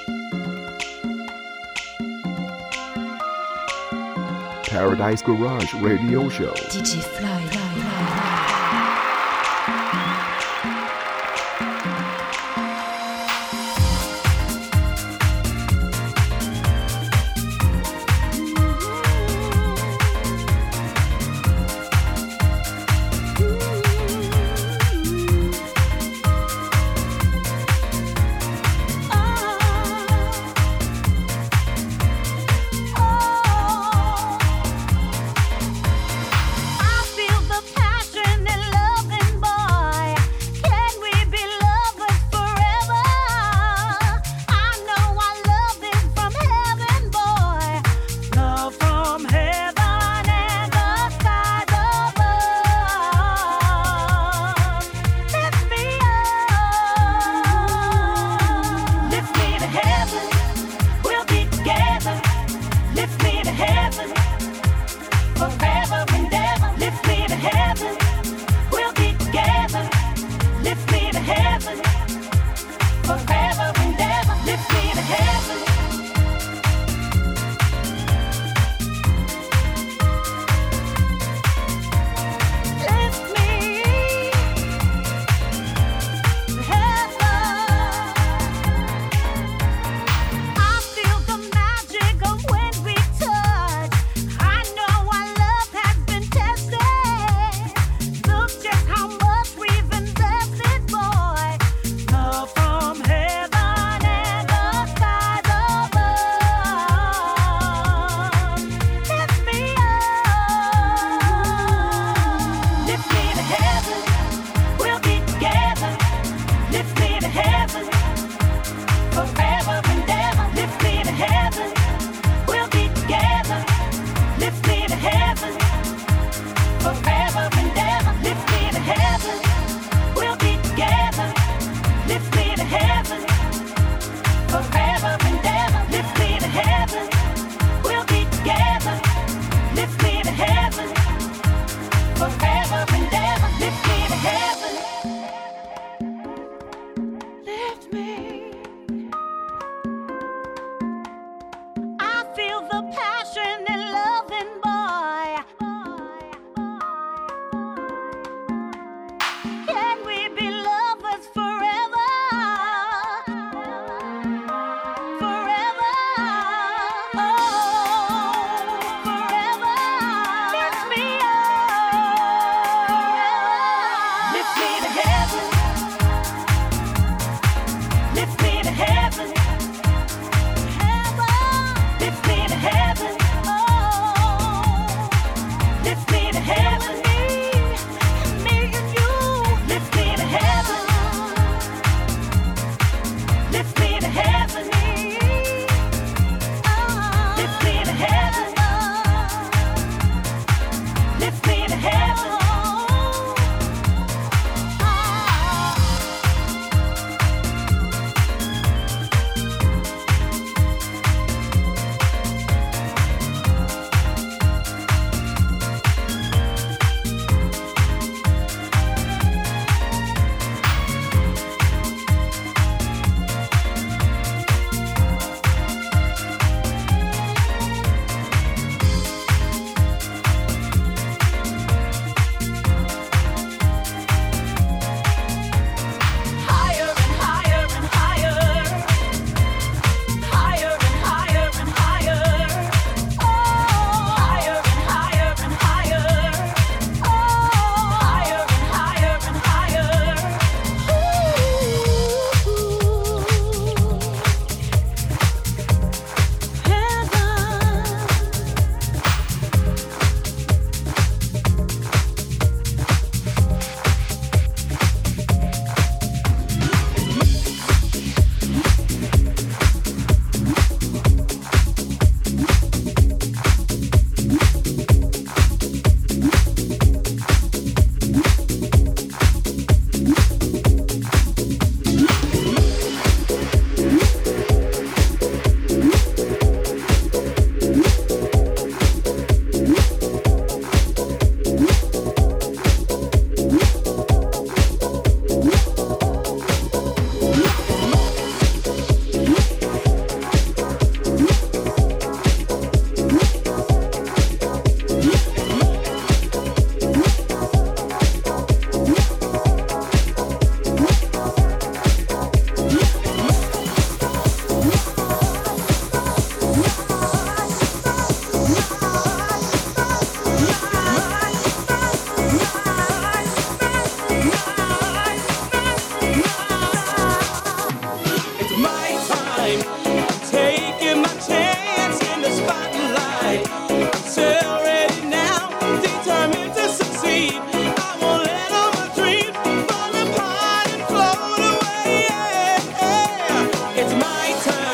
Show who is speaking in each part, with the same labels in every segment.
Speaker 1: Paradise Garage Radio Show.
Speaker 2: DJ Fly.
Speaker 3: I feel the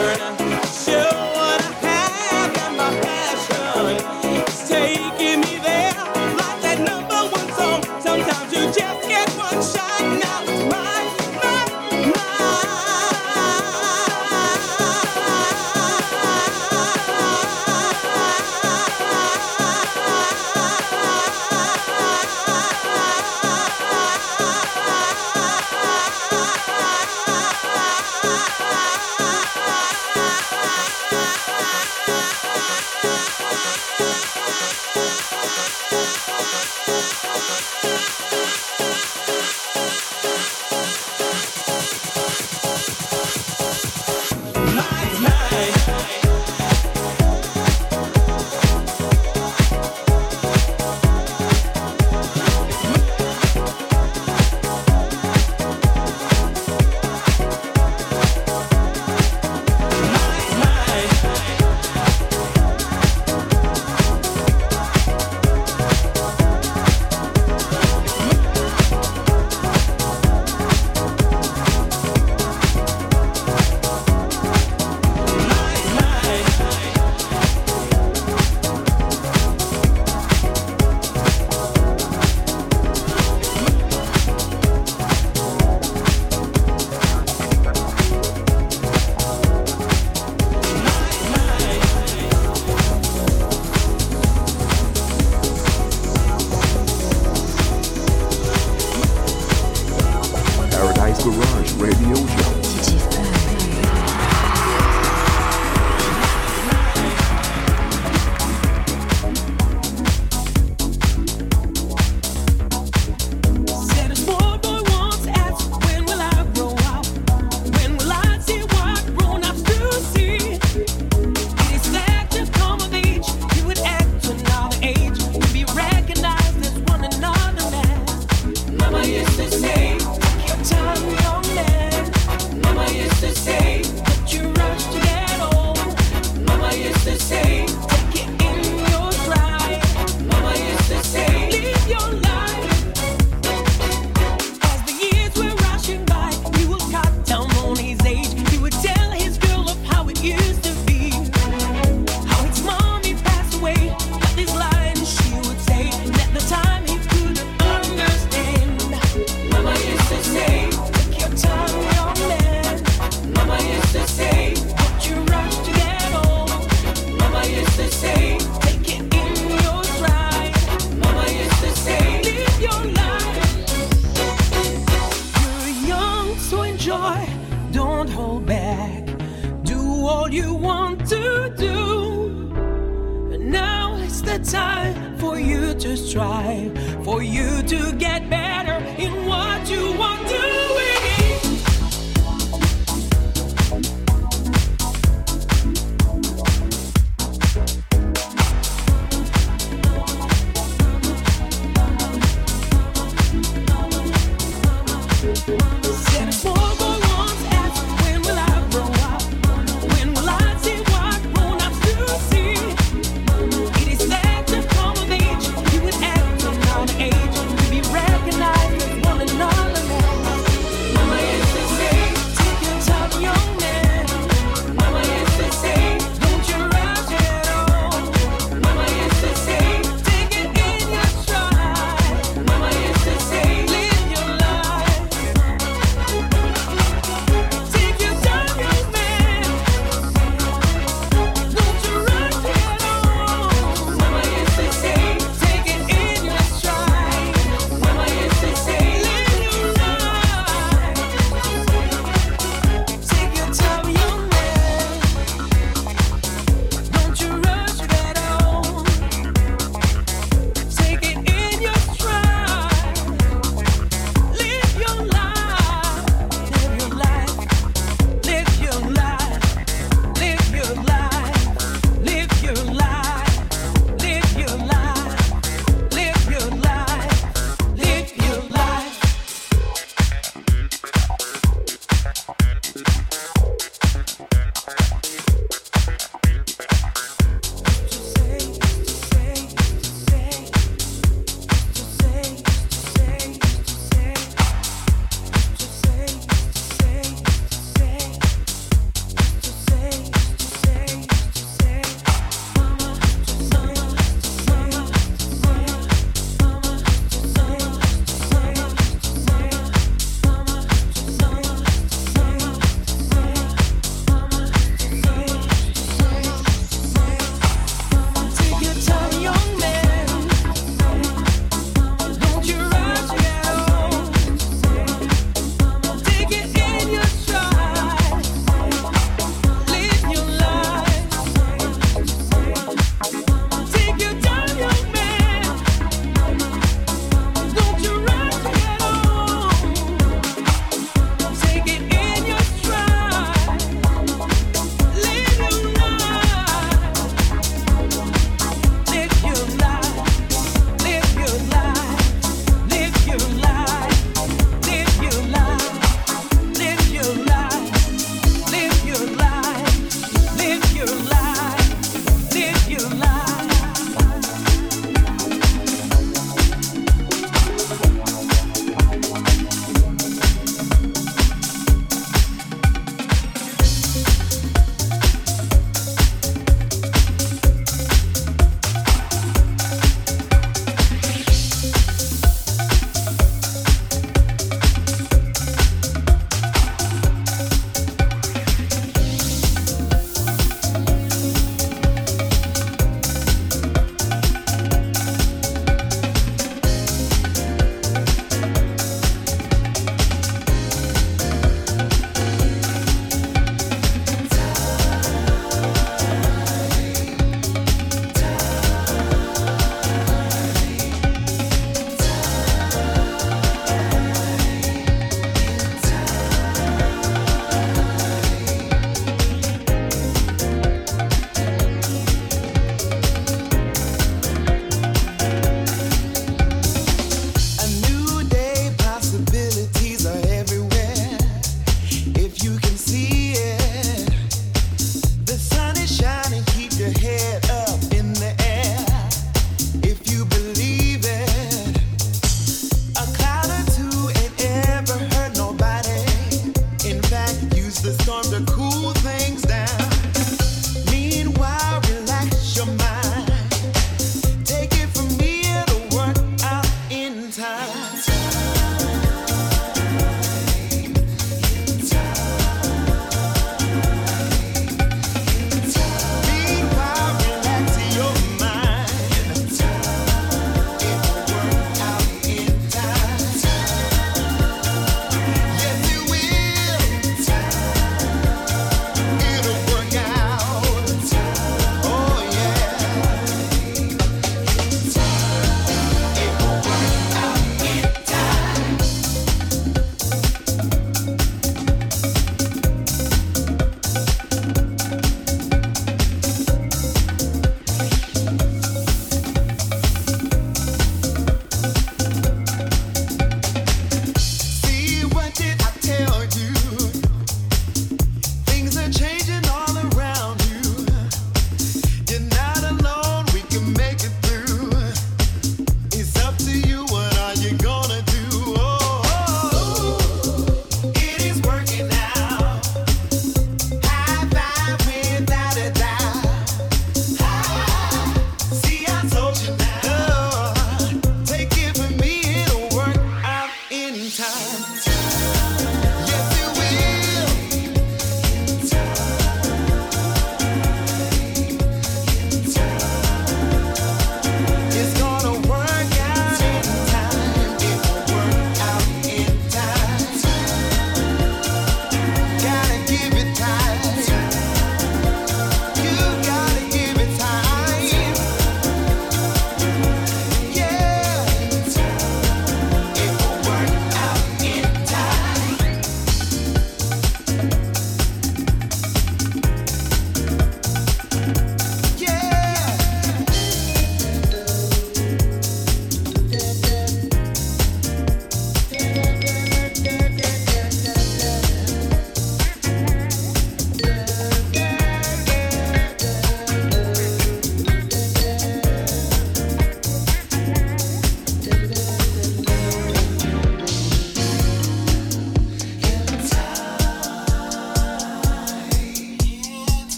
Speaker 1: Garage Radio Show.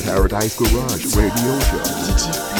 Speaker 1: Paradise Garage Radio Show.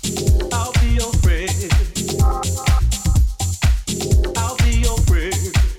Speaker 2: I'll be your friend.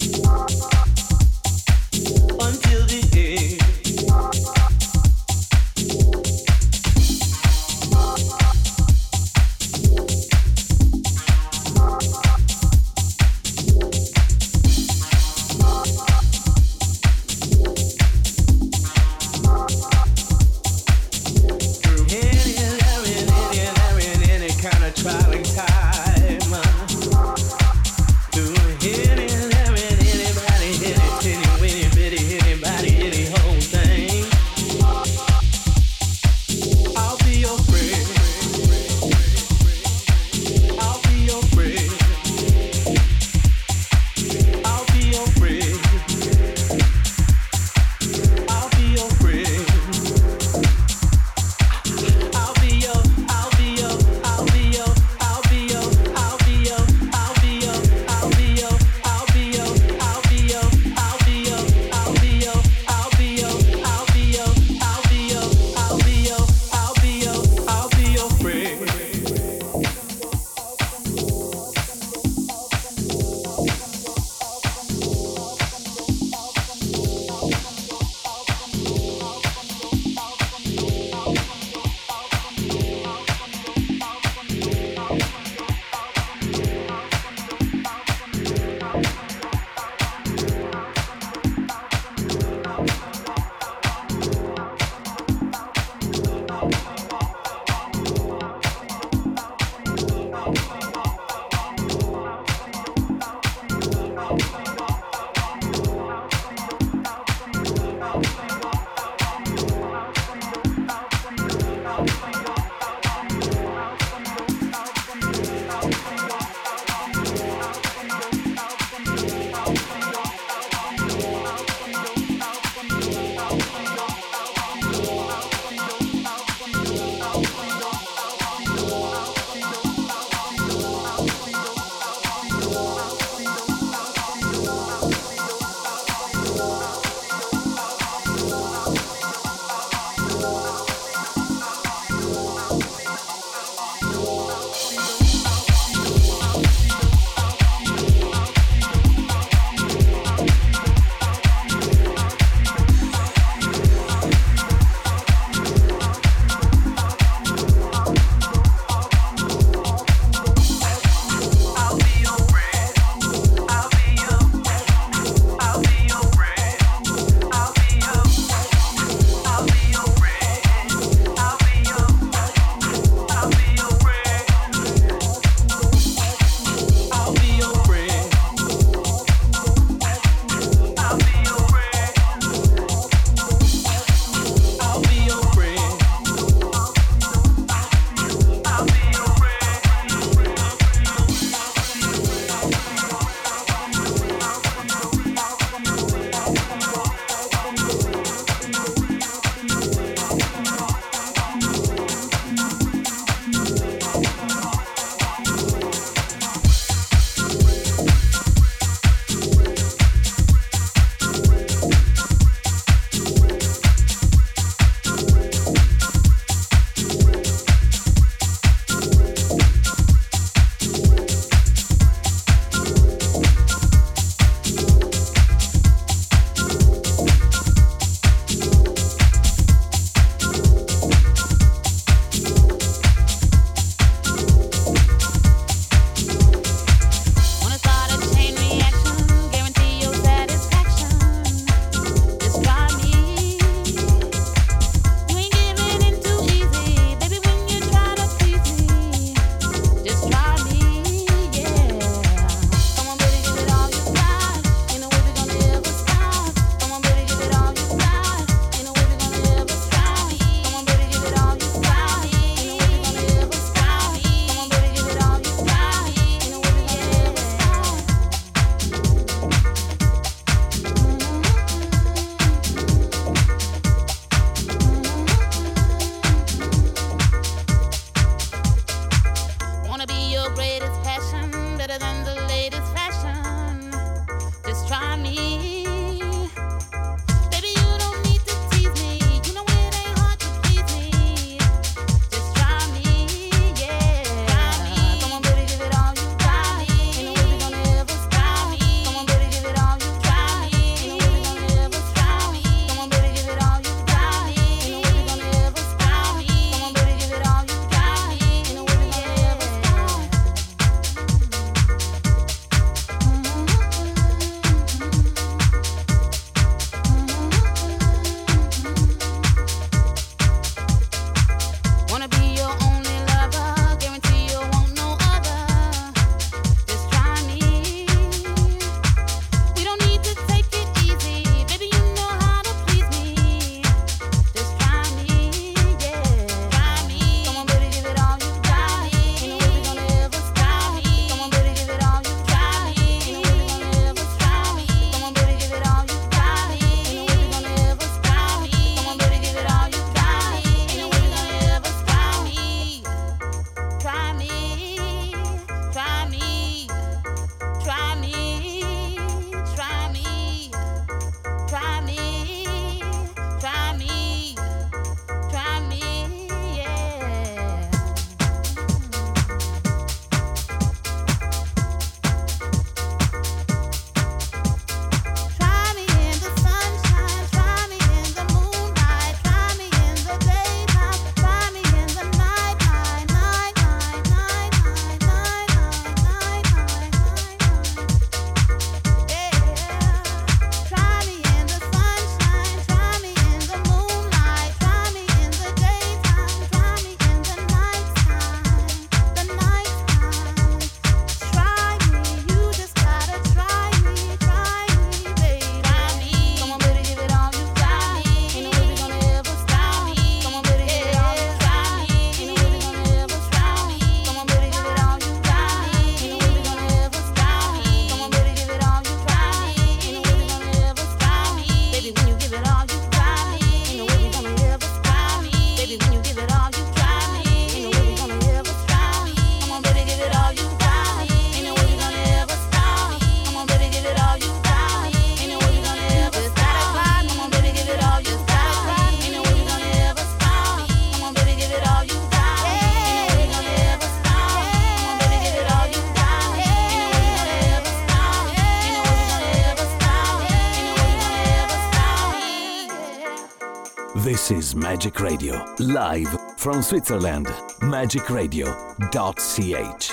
Speaker 2: This is Magic Radio, live from Switzerland. magicradio.ch.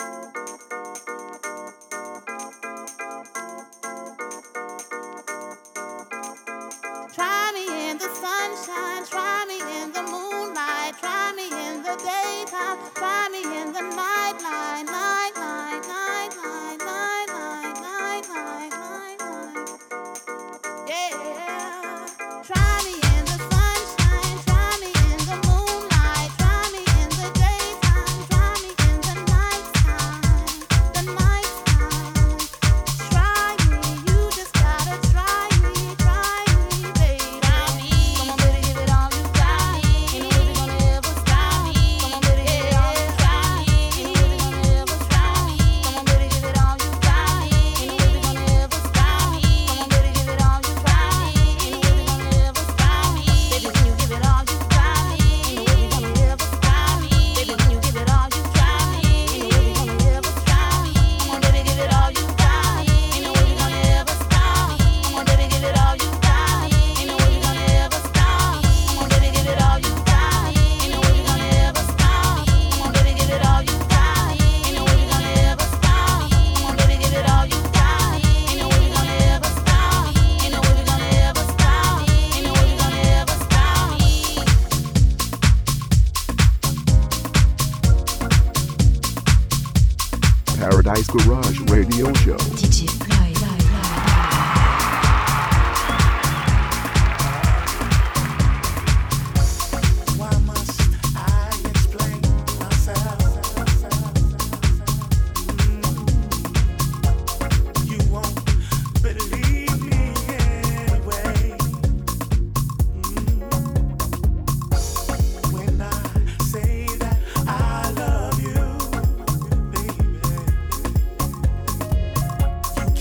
Speaker 3: Try me in the sunshine, try me in the moonlight, try me in the daytime, try me in the nightline, nightline, nightline, nightline, nightline, nightline. Yeah. Try me in the sunshine, try me in the moonlight, try me in the daytime, try me in the nighttime, the nighttime. Try me, you just gotta try me, baby. Try me, come on, baby, give it all you got. Ain't nobody gonna ever stop me. Come on, baby, give it all you got. Ain't nobody gonna ever stop me. Come on, baby, give it all you got. Ain't nobody gonna ever stop me. Come on, baby, give it all you got. Ain't nobody gonna ever stop me. Baby, when you give it all you got, ain't nobody gonna ever stop me. Baby, when you give it all you got, ain't nobody gonna ever stop me. Come on, baby, give it all you got. Ain't nobody gonna ever stop me. Come on, baby, give it all you got. Ain't nobody gonna ever stop me. Come on, baby, give it all you got. Ain't nobody gonna ever stop me. Come on, baby, give it all you got. Ain't nobody gonna ever stop me. Come on, baby, give it all you got. Ain't nobody gonna ever stop me. Ain't nobody gonna ever stop me. Ain't nobody gonna ever stop me.
Speaker 1: Paradise Garage Radio Show.
Speaker 4: DJ Fly, Fly, Fly.
Speaker 5: Why must I explain myself? You won't believe me anyway. When I say that I love you, baby, you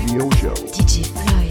Speaker 1: Radio Show.
Speaker 4: DJ Fly.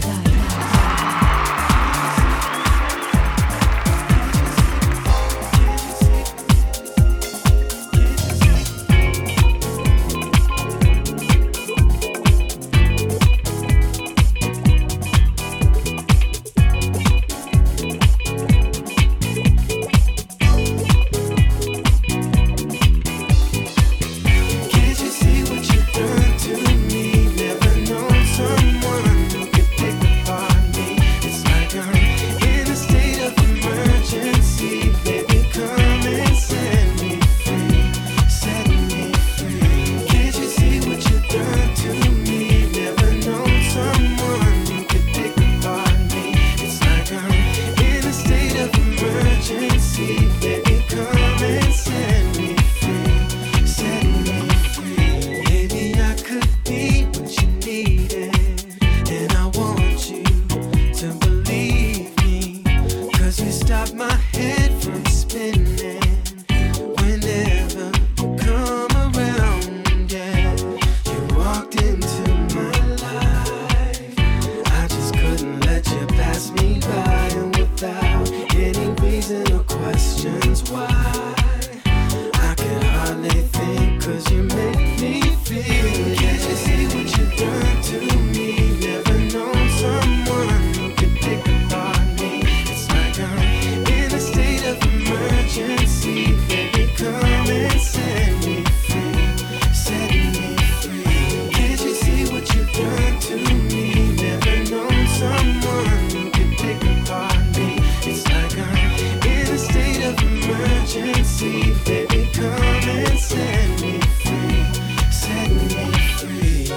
Speaker 5: Can't you see what you've done to me? Never known someone who could pick apart me. It's like I'm in a state of emergency. Baby, come and set me free. Set me free. Can't you see what you've done to me? Never known someone who could pick apart me. It's like I'm in a state of emergency. Baby, come and set me free. Set me free. Maybe I could be what you needed, and I want you to believe me. 'Cause you stop my head from spinning whenever you come around. Yeah, you walked into my life. I just couldn't let you pass me by, and without any reason or questions why, I can hardly think. 'Cause you make me feel. Can't you see what you've done to me? Never known someone who could pick apart me. It's like I'm in a state of emergency. Baby, come and set me free. Set me free. Can't you see what you've done to me? Never known someone who could pick apart me. It's like I'm in a state of emergency. Baby, come and set me free. Set me free.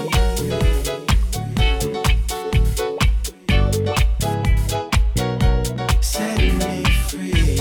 Speaker 5: Set me free.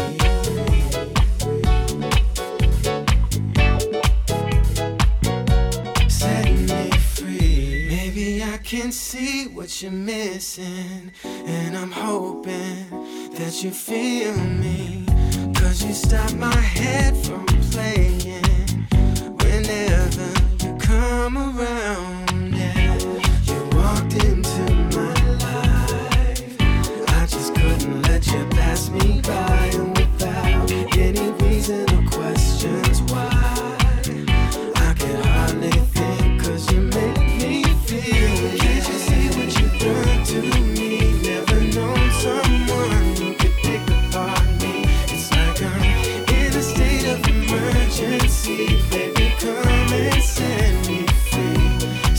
Speaker 5: Set me free. Maybe I can see what you're missing, and I'm hoping that you feel me. 'Cause you stop my head from playing whenever you come around. Yeah, you walked into my life. I just couldn't let you pass me by, and without any reason or questions why, I can hardly think. 'Cause you make me feel. Can't you see what you've done to me? Never known someone who could pick apart me. It's like I'm in a state of emergency. Baby, come and set me free.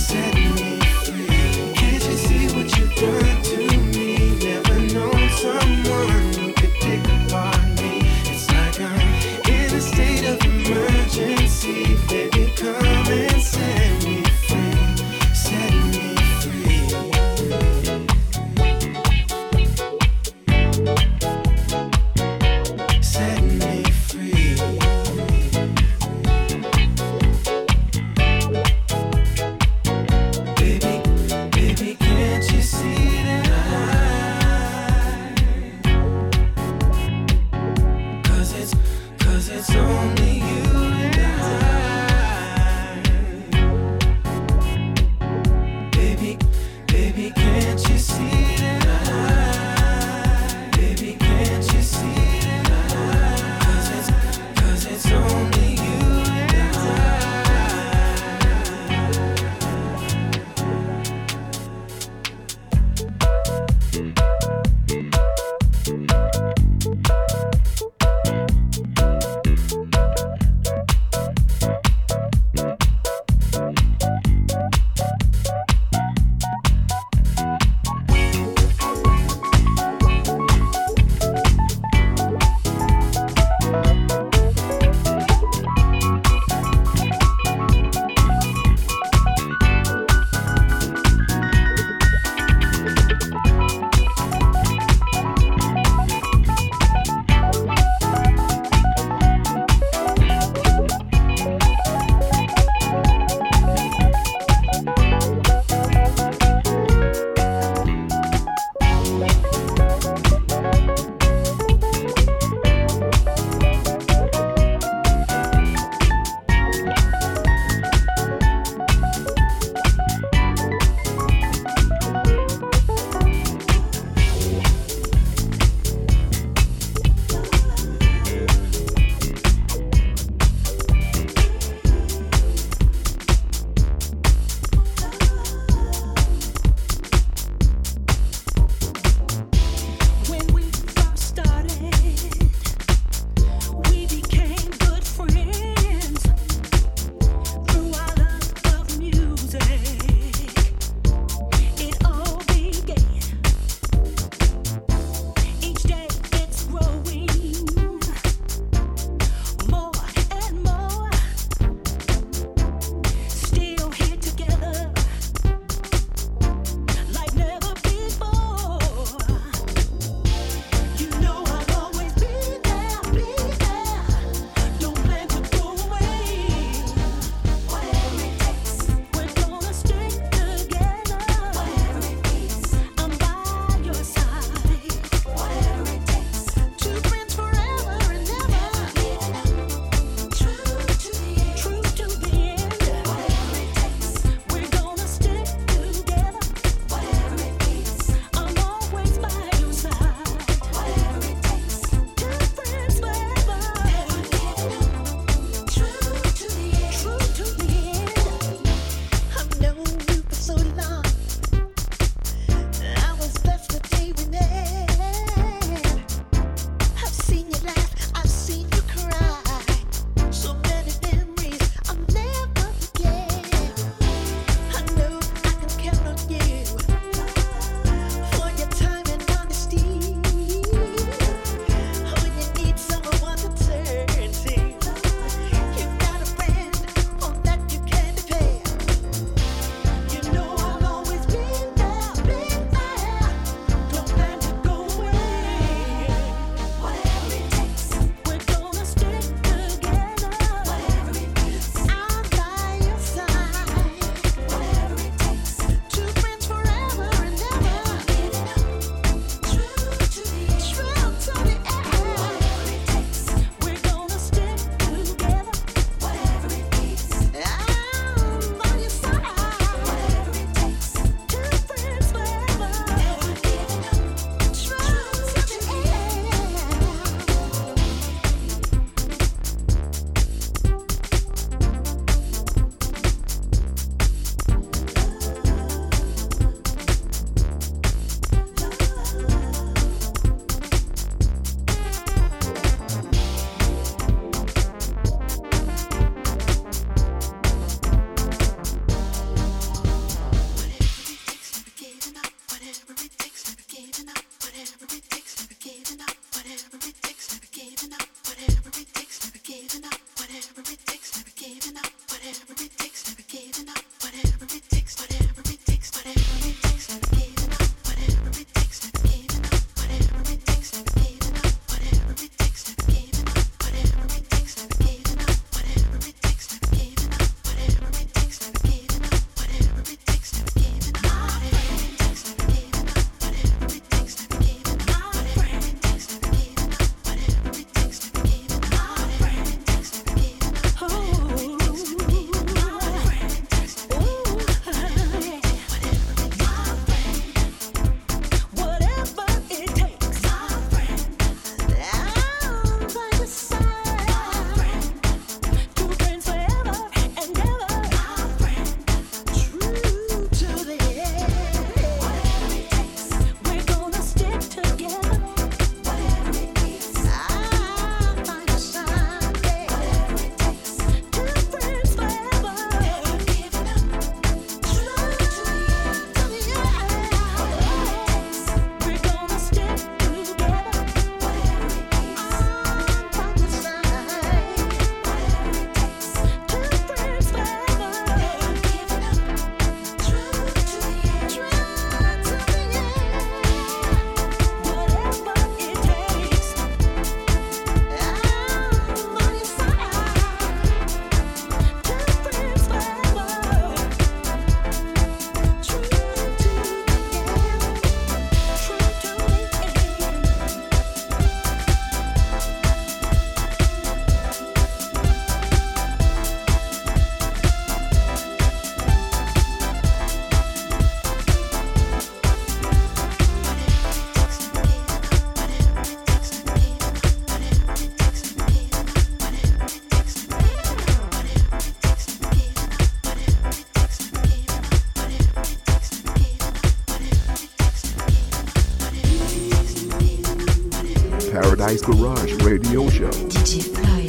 Speaker 1: Paradise Garage Radio Show.
Speaker 4: DJ Fly,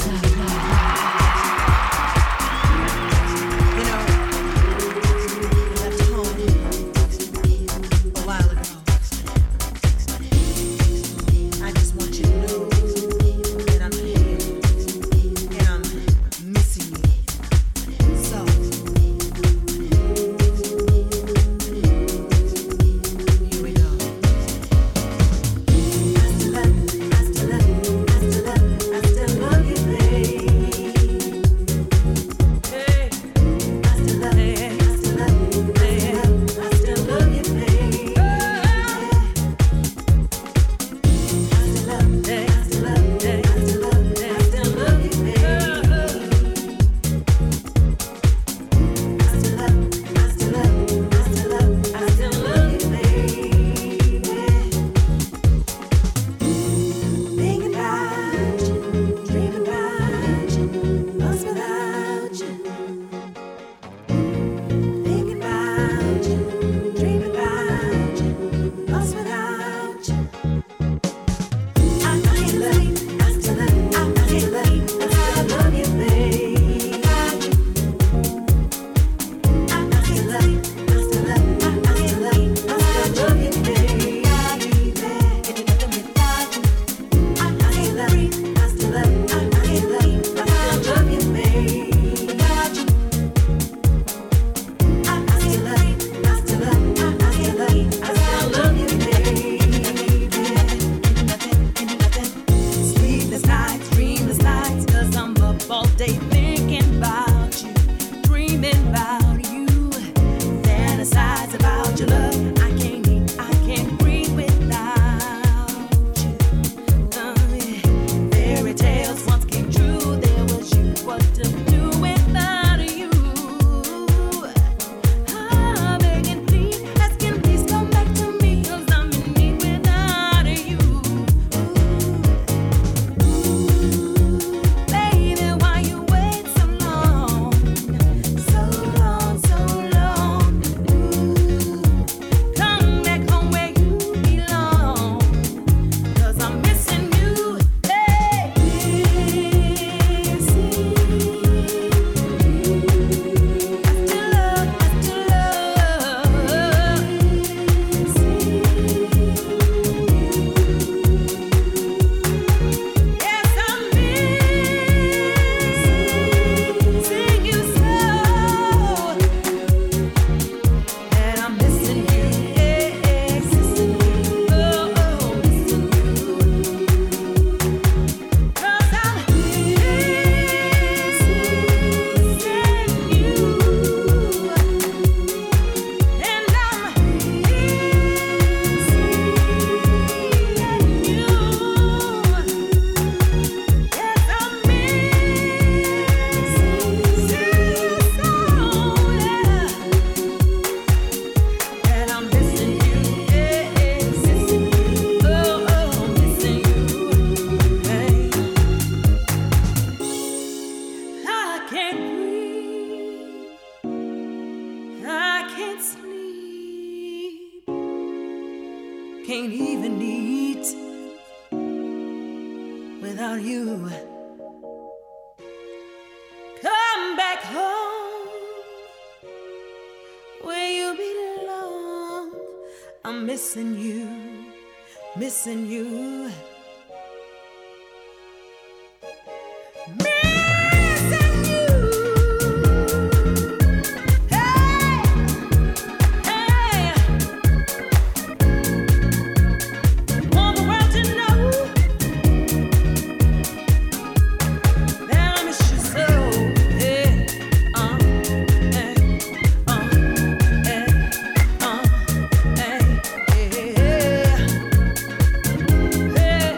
Speaker 6: You know, I left home a while ago. I just want you to know that I'm here and I'm missing you. So, here we go. I still love you, babe. Hey, I still love you, babe. I still love you, babe. Thinking about you, dreaming about you, lost without you. Thinking about you, dreaming about you, lost without you. I can't love, I still love, I can't love, I love you, babe. I can't love, I still love, I can't love, I love you, babe. If you never without you. I can't love, I still love, I can't love, I love you, babe. Got you. I still love, I still love, I can't love, I love you, baby. Nothing. Sleepless nights, dreamless nights, 'cause I'm up all day thinking about you, dreaming about you, fantasize about your love. I can't eat, I can't breathe without you. Fairy tales once came true. There was you. What to do without you? Begging, please, asking, please come back to me, 'cause I'm in need without you. Baby, why you wait so long? So long, so long. Come back home where you belong. 'Cause I'm missing you, hey, missing you. I still love, yes, I'm missing you so, and I'm missing you, missing you, oh, missing you. 'Cause I'm missing you, and I'm missing you. Yes, I'm missing you so, and I'm missing you, missing you, oh, missing you, hey. I can't breathe, I can't sleep, can't even eat without you. Come back home where you belong. I'm missing you, missing you. Missing you. Hey, hey. Want the world to know that I miss you so. Hey, hey, hey, hey, hey.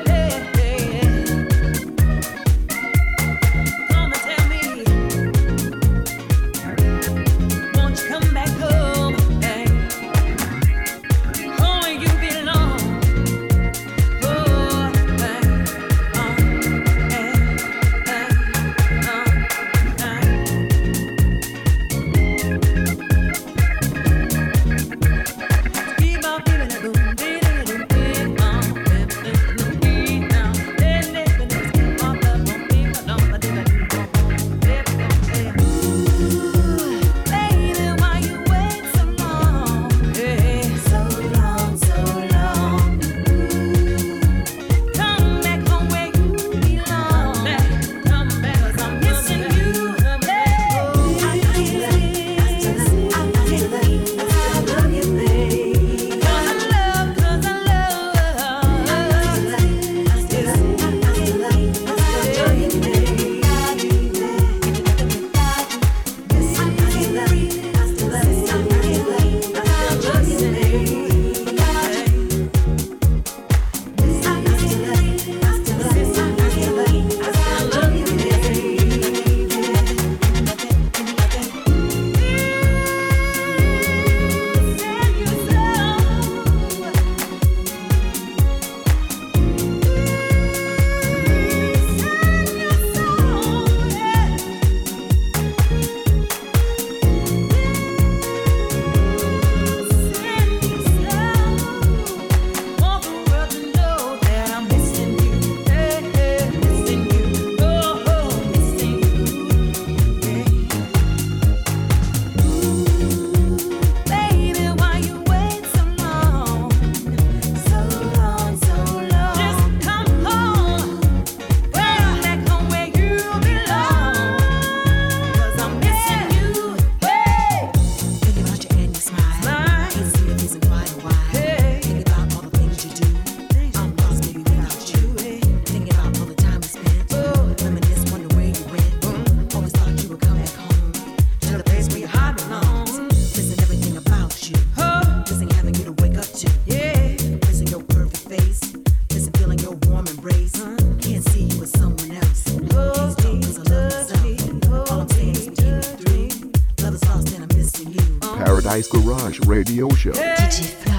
Speaker 1: Paradise Garage Radio Show.
Speaker 4: DJ Fly.